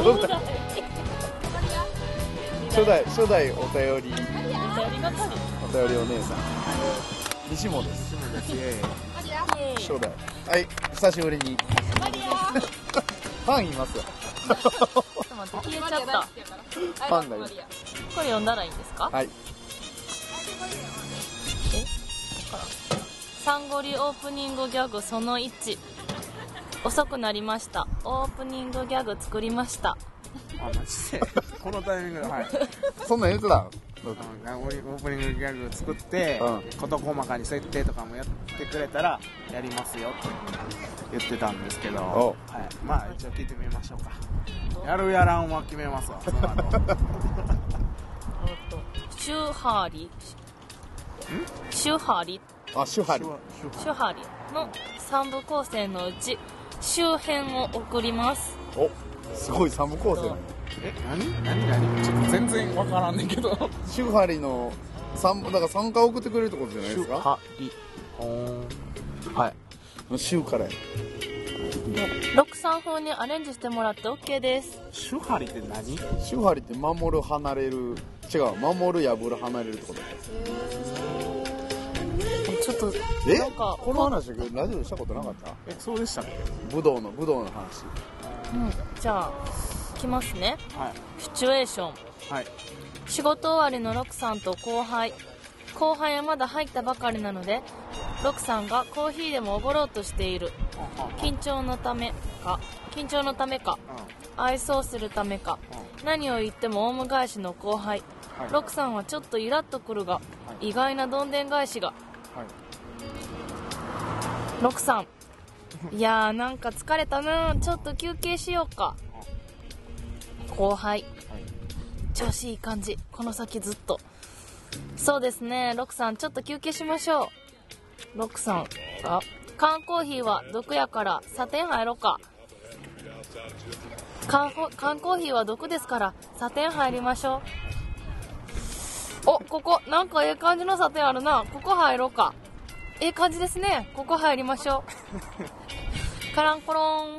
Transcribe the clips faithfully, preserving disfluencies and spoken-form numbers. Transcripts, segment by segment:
初代初代お便りお便り係。 お便りお姉さん西本です。 西本です。イエーイ。 初代はい久しぶりにファンいますよ。 ちょっと待って消えちゃった。 ファンがいる。 これ読んだらいいんですか？ はい。 え？こっからサンゴリオープニングギャグそのいち。遅くなりました。オープニングギャグ作りました。 あ、マジでこのタイミングで、はい。 そんなん言うてたん？ オープニングギャグ作って、 うん、 事細かに設定とかもやってくれたらやりますよって言ってたんですけど、はい、まあ一応聞いてみましょうか。やるやらんは決めますわ、その後。 シュハリシュハリあ、シュハリシュハリのさん部構成のうち周辺を送ります。 お、すごいさん部構成。 え、何何何ちょっと全然わからんねんけど。 シュハリの三だから参加送ってくれるってことじゃないですか。 シュハリはい、 シュからや。 ろくさん風にアレンジしてもらって OK です。 シュハリって何？ シュハリって守る離れる、違う、守る破る離れるってこと。 ちょっとえなんかこの話ラジオでしたことなかった？ え、そうでしたっけ？ 武道の武道の話。 うん、じゃあ来ますね。 はい。 シチュエーション。 はい。 仕事終わりのロクさんと後輩後輩はまだ入ったばかりなので、ロクさんがコーヒーでもおごろうとしている。緊張のためか緊張のためか、うん、愛想するためか、うん、何を言ってもオウム返しの後輩、はい、ロクさんはちょっとイラッとくるが、はい、意外などんでん返しが、はい、ロクさんいやーなんか疲れたな、ちょっと休憩しようか。後輩、はい、調子いい感じ、この先ずっと。そうですね、ロクさんちょっと休憩しましょう。ロクさんが缶コーヒーは毒やからサテン入ろうか。缶缶コーヒーは毒ですからサテン入りましょう。お、ここなんかええ感じのサテンあるな、ここ入ろうか。ええ感じですね、ここ入りましょう。カランコロン。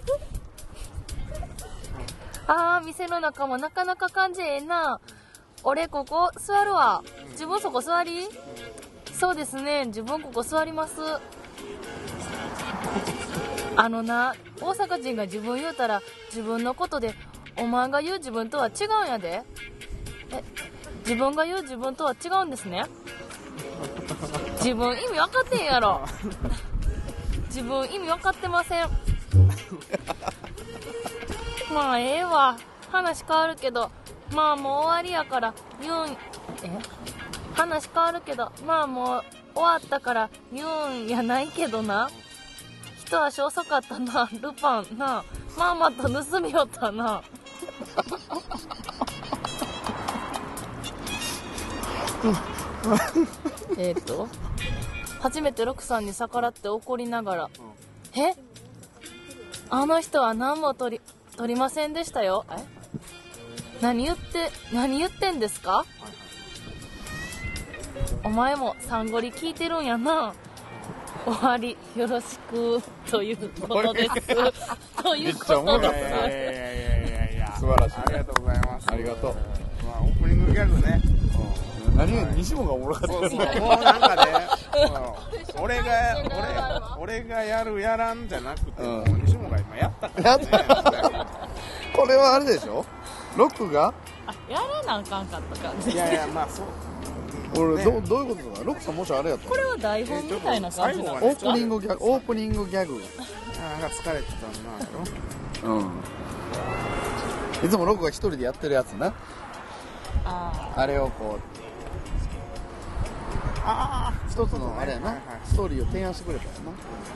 あー、店の中もなかなか感じええな。俺ここ座るわ。自分そこ座り？そうですね、自分ここ座ります。あのな、大阪人が自分言うたら自分のことでお前が言う自分とは違うんやで。え、自分が言う自分とは違うんですね。自分意味分かってんやろ。自分意味分かってません。まあええわ、話変わるけどまあもう終わりやから言うんえ話変わるけどまあもう終わったから言うんやないけどな。一足遅かったな、ルパンな。まあまた盗みよったな。えっと初めてロクさんに逆らって怒りながら、うん、えあの人は何も取り取りませんでしたよ。え何言って何言ってんですか。お前もサンゴリ聞いてるんやな。終わりよろしくということです。ということです。 いやいやいやいや、 素晴らしい。 ありがとうございます。 ありがとう。 まあオープニングギャグね。 うん、何が西本がおもろかった。 そうそう、もうなんかね、俺が俺俺がやるやらんじゃなくて、もう西本が今やったからね。 これはあれでしょ。ロックがあやらなあかんかった感じ。 いやいや、まあそう。 俺、 ね、 ど, どういうことだ。ロックさんもしあれやったこれは台本みたいな感じなの。 オープニングギャグ、オープニングギャグ。 ああ、疲れてたんだよ。 うん。いつもロックが一人でやってるやつな。 ああれをこう。 ああ、 一つのあれやな、はいはい、ストーリーを提案してくれたよな。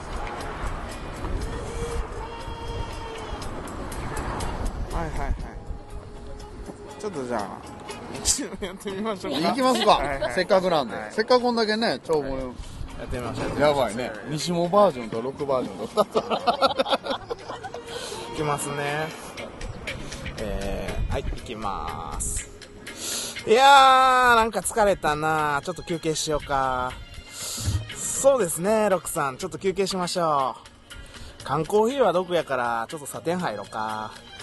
はいはいはい。ちょっとじゃあ。やってみましょうか。 行きますか。はいはい、せっかくなんで、はい、せっかくこんだけね、超もう、はい、 やってみましょう。 やばいね。西本バージョンとロックバージョンとふたつ。 いきますね。えー、はい、いきまーす。いやー、なんか疲れたな。ちょっと休憩しようか。そうですね、ロックさん、ちょっと休憩しましょう。缶コーヒーは毒やから、ちょっとサテン入ろうか。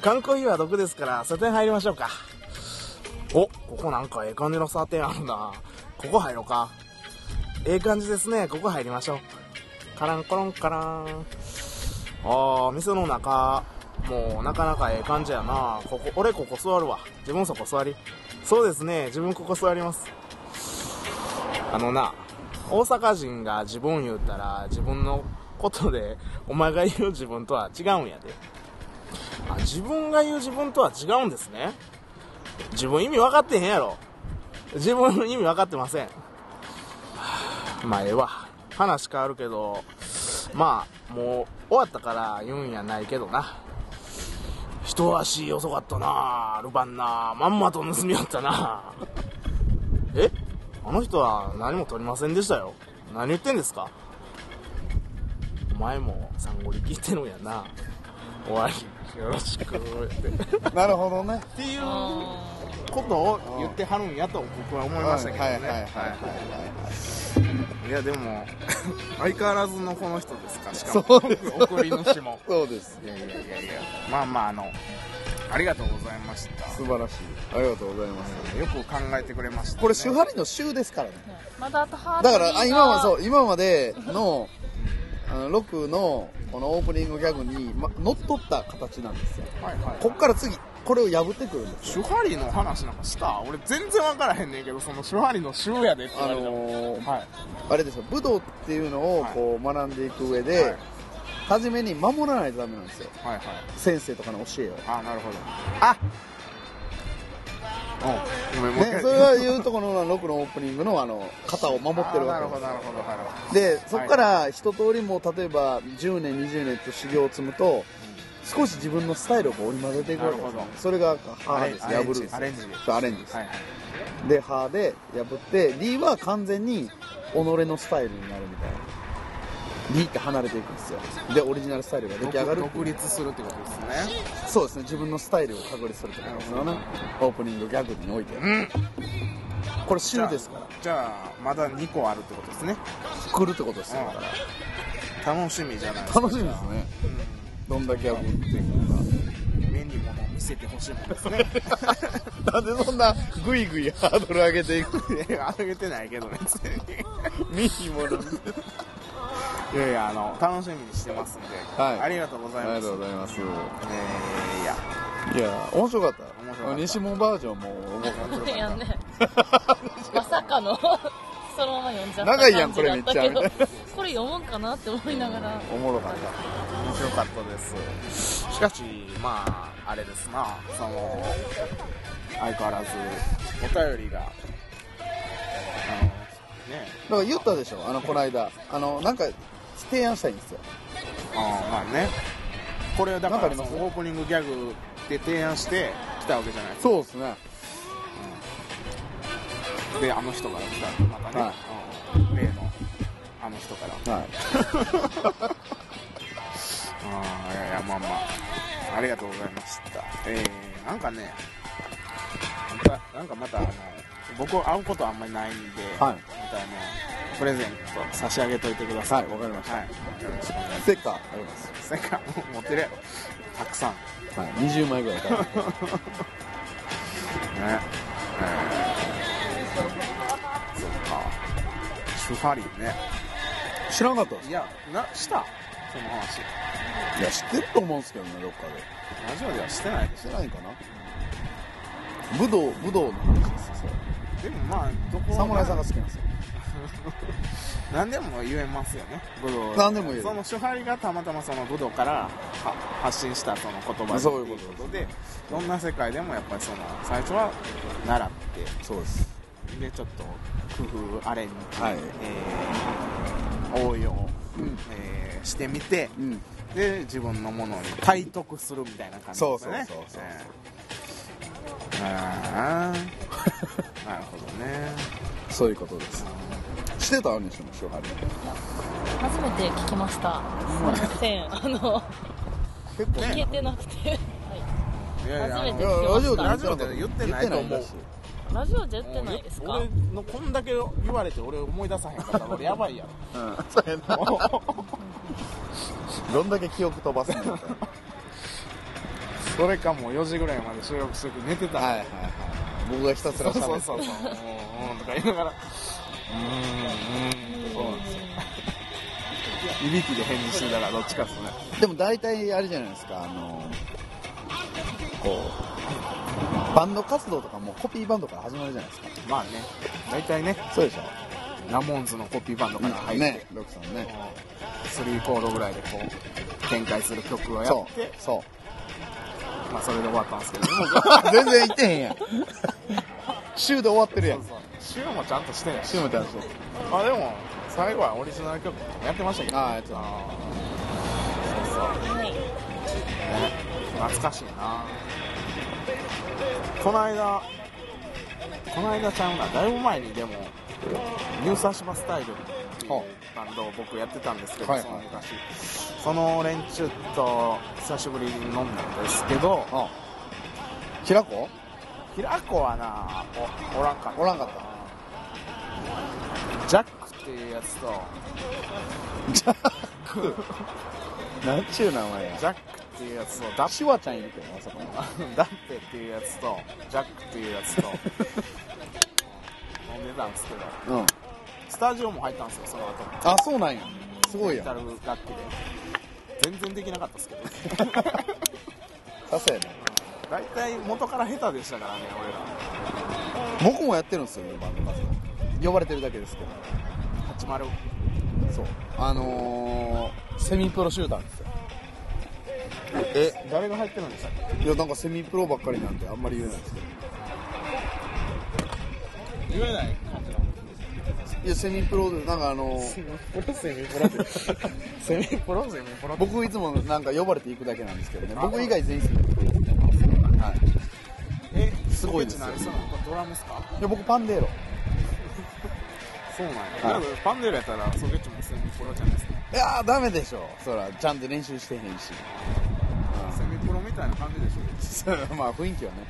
缶コーヒーは毒ですからサテン入りましょうか。お、ここなんかええ感じのサテンあるな。ここ入ろうか。ええ感じですね。ここ入りましょう。カランコロンカラン。あー、店の中もうなかなかええ感じやな。ここ、俺ここ座るわ。自分そこ座り。そうですね、自分ここ座ります。あのな、大阪人が自分言ったら自分のことでお前が言う自分とは違うんやで。あ、自分が言う自分とは違うんですね。自分意味分かってへんやろ。自分意味分かってません。まあええわ、話変わるけど、まあもう終わったから言うんやないけどな。一足遅かったな、ルパンな。まんまと盗みよったな。え、あの人は何も取りませんでしたよ。何言ってんですか。お前もサンゴリ聞いてるんやな。終わり、よろしくってなるほどね。 っていうことを言ってはるんやと僕は思いましたけどね。 はいはいはいはいはいいやでも相変わらずのこの人ですか。しかもそうです送り主もそうです。 いやいやいやいや、まあまああのありがとうございました。 素晴らしい。ありがとうございます。 よく考えてくれました、ね、 これ手張りの週ですからね。 まだあとハードだからあ今はうそう今までのあのロクのこのオープニングギャグに、ま、乗っ取った形なんですよ。 はいはいはい、 こっから次これを破ってくるんですよ。 手張りの話なんかした俺全然分からへんねんけど、その手張りの週やでって言あわれたもん、 のーはい、 あれですよ、武道っていうのをこう学んでいく上で、 はい、 初めに守らないとダメなんですよ、 はいはい、 先生とかの教えを。 あ、なるほど。あおごめん、もう一ね、 回それはいうところのロクのオープニングのあの型を守ってるわけです。 なるほどなるほどなるほど。 でそこから一通りもう例えばじゅうねんにじゅうねんと修行を積むと少し自分のスタイルを織り交ぜていくわけです、ね、 なるほど。 それが歯です。 アレン破るんですよ。 アレンジそうアレンジです、 はいはい、 で歯で破って D は完全に己のスタイルになるみたいな。 D って離れていくんですよ。でオリジナルスタイルが出来上がる。 独立するってことですね。 そうですね、自分のスタイルを確立するってことですよね、オープニングギャグにおいて、うん、これ週ですから。 じゃあまだにこあるってことですね。 来るってことですよ。だから楽しみじゃないですか。 楽しみですね、うん、どんだけ破っていくのか。 目にもの見せてほしいもんですね。 なんでそんなグイグイハードル上げていく。 いや上げてないけどね、 目にものいやいや、あの楽しみにしてますんで、はい、ありがとうございます。 ありがとうございます。 えー、いやいや面白かった。 面白かった。 西門バージョンも面白かった。 やんねまさかのそのまま読んじゃった長いやんこれめっちゃ感じだったけどこれ読むんかなって思いながら、 おもろかった。 面白かったです。しかしまああれですな、その相変わらずお便りがあのね、 だから言ったでしょ、あのこの間あのなんか提案したいんですよ。 あまあね、これだからそのなんかありますオープニングギャグで提案して来たわけじゃないですか。 そうですね、 うん、であの人から来たまたね、はい、うん、例のあの人からはいあいやいやまあまあありがとうございました。えー、なんかねまたなんかまたあの僕会うことはあんまりないんで、はい、またあのプレゼント差し上げといてください。 はい、わかりました。はい、よろしくお願いします。 ステッカーあります。 ステッカー持ってるやろ、たくさん。 はい、にじゅうまいぐらいからね、えー、そうか、シュファリーね、 知らなかったです。 いやなしたその話。 いや知ってると思うんですけどね、どっかで。 ラジオではしてないでしょ。 してないかな。武道武道の話ですよ。 でもまあどこ侍さんが好きなんですよ。 何でも言えますよね、武道。 何でも言える。 その手張りがたまたまその武道から発信したその言葉そういうことで、どんな世界でもやっぱりその最初は習って、 そうです。 でちょっと工夫アレンジ、はい、えー、応用、うんえー、してみて、うん、で自分のものに体得するみたいな感じですね。そうそうそうそう。えー、あなるほどね。そういうことです。してたんでしょ、手張り。 初めて聞きました。すいません、あの結構聞けてなくて、はい、いやいや初めて聞きました。 ラジオで言ってないと思う。 ラジオで言ってないですか。 俺のこんだけ言われて俺思い出さへんかったら俺やばいやろ。うん、 そうやな。どんだけ記憶飛ばすんだったら。 そそれかもうよじぐらいまで収録してて寝てた。 はいはいはい。僕がひたすらそう喋って。 そうそうそう。もう、うんとか言いながら、うーん、うーん、そうなんですよ。いびきで返事してたらどっちかっすね。 でも大体あれじゃないですか、あのこうバンド活動とかもコピーバンドから始まるじゃないですか。 まあね、大体ね、 そうでしょ。 ラモーンズのコピーバンドから入って、 ね、ロックさんね。 スリーコードぐらいでこう、展開する曲をやそってう、そまあそれで終わったんですけど、 う。全然いってへんやん。週で終わってるやん。 週もちゃんとしてないし。 週もちゃんと。 まあでも、最後はオリジナル曲やってましたけど、 ああ、やってた。 そうそう。 はい。 懐かしいな。この間この間ちゃうな、だいぶ前にでもニュースアシバスタイルっていうバンドを僕やってたんですけど、 はいその昔その連中と久しぶりに飲んだんですけど、 あ平子平子はな お, おらんかったおらんかっジャックっていうやつとジャックなんちゅう名前や。 ジャックっていうやつとダッシュワちゃんいるけど、まさかの。 ダッペっていうやつとジャックっていうやつと飲んでたんですけど、 うん。 スタジオも入ったんですよ、その後あ、そうなんや。すごいやん。 ギタル楽器で全然できなかったですけどさすがやね。 大体元から下手でしたからね、 僕もやってるんですよ、バンド活動。呼ばれてるだけですけど。 俺らはちじゅうそう。あのー、セミプロ集団ですよ。 え誰が入ってるんでしたっけ？ いや、なんかセミプロばっかりなんであんまり言えないですけど。 言えない感じなの？ いや、セミプロで、なんかあのー、 セミプロセミプロってセミプロセミプロって僕いつもなんか呼ばれていくだけなんですけどね。僕以外全員セミプロですね。はい。 えすごいですよ何そのドラムっすか？ いや、僕パンデーロ。 そうなんや、 はいだからパンデールやったらソゲッチもセミプロじゃないですか。 いやー、ダメでしょ。そら、ちゃんと練習してへんし。 セミプロみたいな感じでしょ。 まあ、雰囲気はね。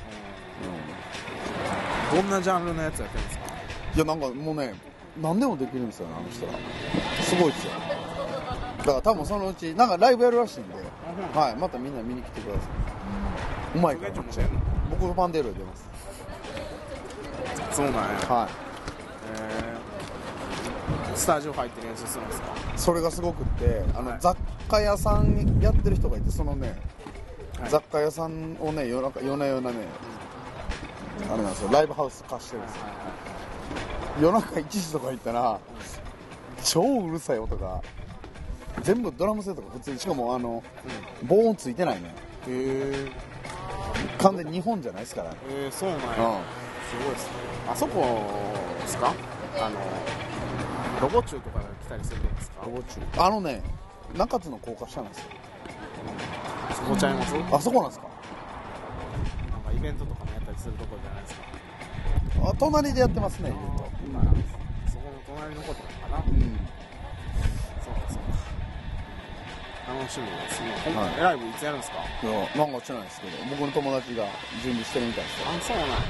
どんなジャンルのやつやってるんですか？ いや、なんかもうね、何でもできるんですよね、あの人ら。すごいですよ。だから多分そのうち、なんかライブやるらしいんで、はい、またみんな見に来てください。うまいから。 ソゲッチもしてんの？ 僕パンデーロで出ます。 そうなんや。 はえー、スタジオ入って練習するんですか？ い。それがすごくって、あの、 はい雑貨屋さんやってる人がいて、そのね、 はい雑貨屋さんをね、夜中、夜な夜なね、あれなんですよ、ライブハウス貸してるんですよ。夜中いちじとか行ったら、超うるさい音が、全部ドラムセットが普通に、しかもあの、防音ついてないね。 へえ完全に日本じゃないですからね。 えー、そうなんや、 うん。 すごいですね。あそこですか？あのロボチューとかで来たりするんですか？ ロボチューあのね、中津の高架下なんですよ。 そこちゃいます？なんかあそこなんですか？ イベントとかもやったりするとこじゃないですか？ あ、隣でやってますね、イベント。 まあ、そこの隣のことなのかな？ うん。 そうかそうか。楽しみですね。今はい回ライブいつやるんですか？ いや、なんか知らないですけど、僕の友達が準備してるみたいですよ。 あ、そうなんや。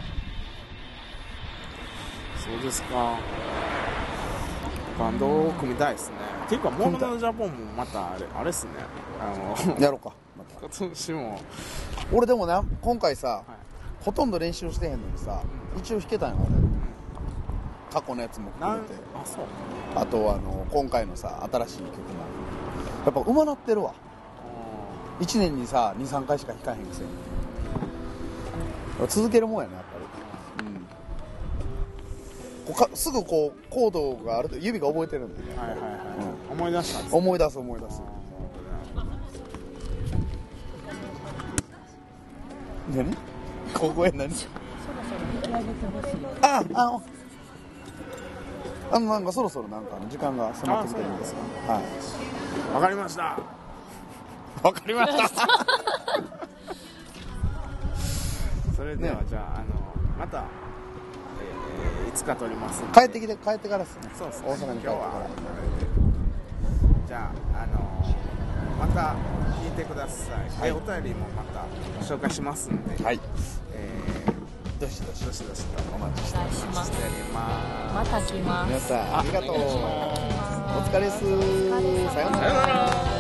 そうですか。バンドを組みたいですね。っていうか、モードのジャポンもまたあれ、あれっすね。あの、 やろうか。また今年も、 俺でもね、今回さ、 はいほとんど練習してへんのにさ、一応弾けたんよ、俺。過去のやつもなん含めて。 あ、そう。 あとあの、今回のさ、新しい曲も。やっぱ上手なってるわ。いちねんにさ、にさんかいしか弾かへんくせに。続けるもんやね、やっぱり。うん。こうかすぐこう、コードがあると指が覚えてるんでね。 はいはいはい。 うん思い出したんです思い出す思い出す。何ここへ何あああのなんかそろそろなんか時間が迫ってきてるんですが、はいわかりました。 わかりましたそれでは、 ねじゃあ、あの、また、えー、いつか撮りますんで帰ってきて帰ってからですね。 そうですね。 大阪に帰ってから今日は、じゃあ、あの、また聞いてください。 はいでお便りもまた紹介しますんで、 はいえー、 どしどしどしどしとお待ちしてお願いします。 しております。 また来ます。 皆さんありがとうお疲れっすお疲れ様さようなら。